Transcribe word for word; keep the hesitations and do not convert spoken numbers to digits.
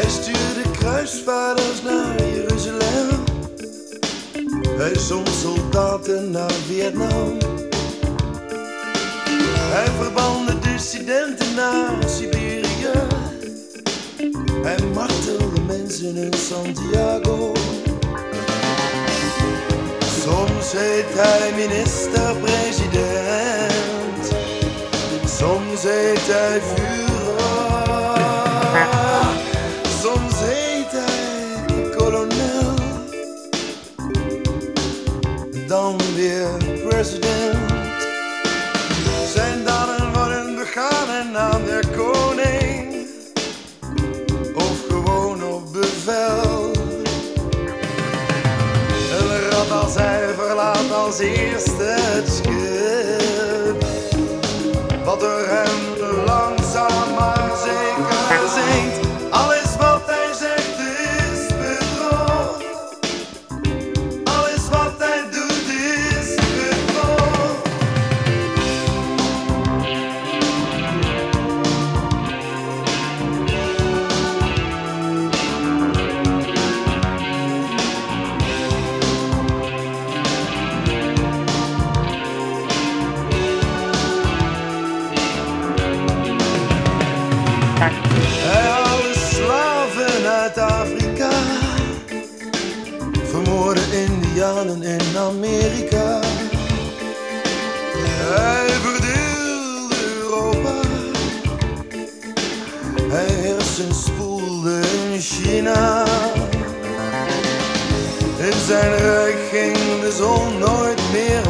Hij stuurde kruisvaarders naar Jeruzalem. Hij zond soldaten naar Vietnam. Hij verbande dissidenten naar Siberië. Hij martelde mensen in Santiago. Soms heet hij minister-president, soms heet hij Führer, soms heet hij kolonel, dan weer president. Zijn daden worden begaan in naam der koning, of gewoon op bevel. Een rat als hij verlaat als eerste het schip, wat door hem langzaam maar zeker zinkt. Alles wat hij zegt is bedrog, alles wat hij doet is bedrog. Hij haalde slaven uit Afrika, vermoordde indianen in Amerika. Hij verdeelde Europa, hij hersenspoelde in China. In zijn rijk ging de zon nooit meer